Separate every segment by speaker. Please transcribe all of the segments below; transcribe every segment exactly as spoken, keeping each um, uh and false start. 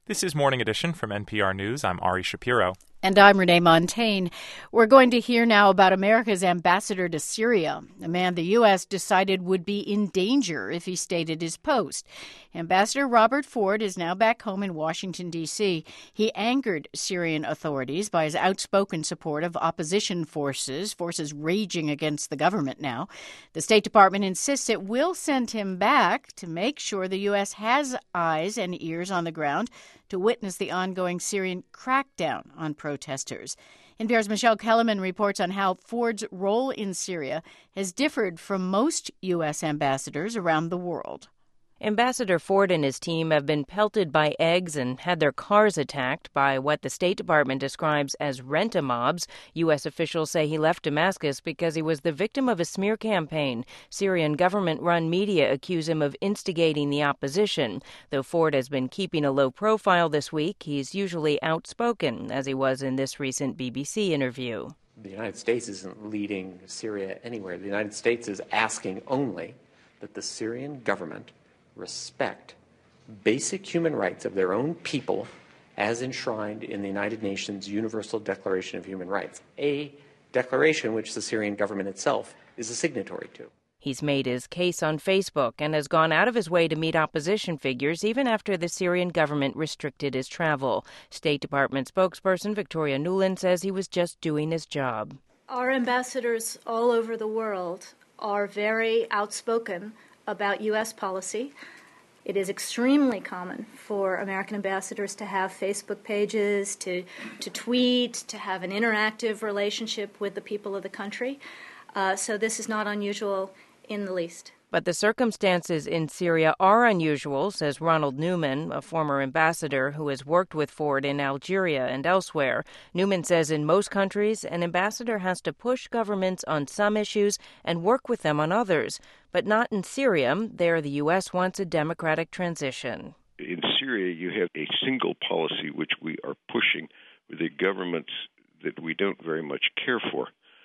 Speaker 1: This is Morning Edition from N P R News. I'm Ari Shapiro.
Speaker 2: And I'm Renee Montaigne. We're going to hear now about America's ambassador to Syria, a man the U S decided would be in danger if he stayed at his post. Ambassador Robert Ford is now back home in Washington, D C. He angered Syrian authorities by his outspoken support of opposition forces, forces raging against the government now. The State Department insists it will send him back to make sure the U S has eyes and ears on the ground to witness the ongoing Syrian crackdown on protesters. N P R's Michelle Kellerman reports on how Ford's role in Syria has differed from most U S ambassadors around the world.
Speaker 3: Ambassador Ford and his team have been pelted by eggs and had their cars attacked by what the State Department describes as rent-a-mobs. U S officials say he left Damascus because he was the victim of a smear campaign. Syrian government-run media accuse him of instigating the opposition. Though Ford has been keeping a low profile this week, he's usually outspoken, as he was in this recent B B C interview.
Speaker 4: The United States isn't leading Syria anywhere. The United States is asking only that the Syrian government respect basic human rights of their own people as enshrined in the United Nations Universal Declaration of Human Rights, a declaration which the Syrian government itself is a signatory to.
Speaker 3: He's made his case on Facebook and has gone out of his way to meet opposition figures even after the Syrian government restricted his travel. State Department spokesperson Victoria Nuland says he was just doing his job.
Speaker 5: Our ambassadors all over the world are very outspoken about U S policy. It is extremely common for American ambassadors to have Facebook pages, to to tweet, to have an interactive relationship with the people of the country. Uh, so this is not unusual in the least.
Speaker 3: But the circumstances in Syria are unusual, says Ronald Newman, a former ambassador who has worked with Ford in Algeria and elsewhere. Newman says in most countries, an ambassador has to push governments on some issues and work with them on others. But not in Syria. There, the U S wants a democratic transition.
Speaker 6: In Syria, you have a single policy which we are pushing with a government that we don't very much care for.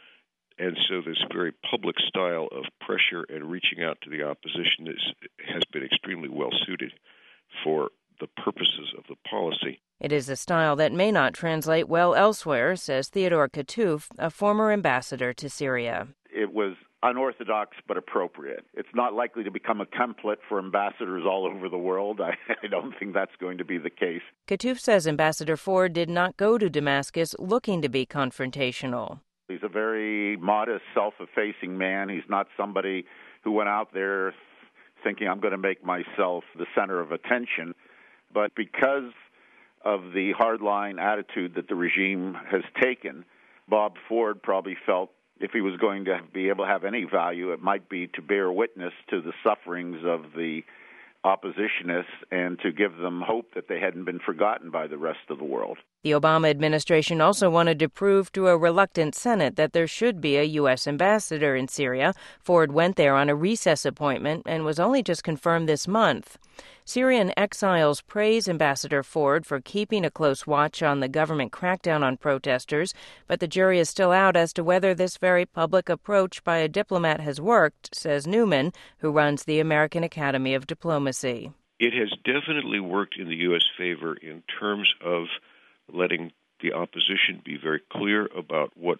Speaker 6: And so this very public style of pressure and reaching out to the opposition is, has been extremely well suited for the purposes of the policy.
Speaker 3: It is a style that may not translate well elsewhere, says Theodore Katouf, a former ambassador to Syria.
Speaker 7: It was unorthodox but appropriate. It's not likely to become a template for ambassadors all over the world. I, I don't think that's going to be the case.
Speaker 3: Katouf says Ambassador Ford did not go to Damascus looking to be confrontational.
Speaker 7: He's a very modest, self-effacing man. He's not somebody who went out there thinking, I'm going to make myself the center of attention. But because of the hardline attitude that the regime has taken, Bob Ford probably felt if he was going to be able to have any value, it might be to bear witness to the sufferings of the oppositionists and to give them hope that they hadn't been forgotten by the rest of the world.
Speaker 3: The Obama administration also wanted to prove to a reluctant Senate that there should be a U S ambassador in Syria. Ford went there on a recess appointment and was only just confirmed this month. Syrian exiles praise Ambassador Ford for keeping a close watch on the government crackdown on protesters, but the jury is still out as to whether this very public approach by a diplomat has worked, says Newman, who runs the American Academy of Diplomacy.
Speaker 6: It has definitely worked in the U S favor in terms of letting the opposition be very clear about what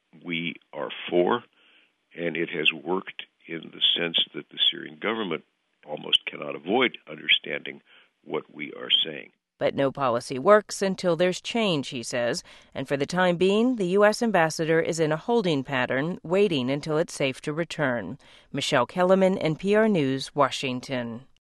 Speaker 6: we are for, and it has worked in the sense that the Syrian government almost cannot avoid understanding what we are saying.
Speaker 3: But no policy works until there's change, he says, and for the time being, the U S ambassador is in a holding pattern, waiting until it's safe to return. Michelle Kellerman, N P R News, Washington.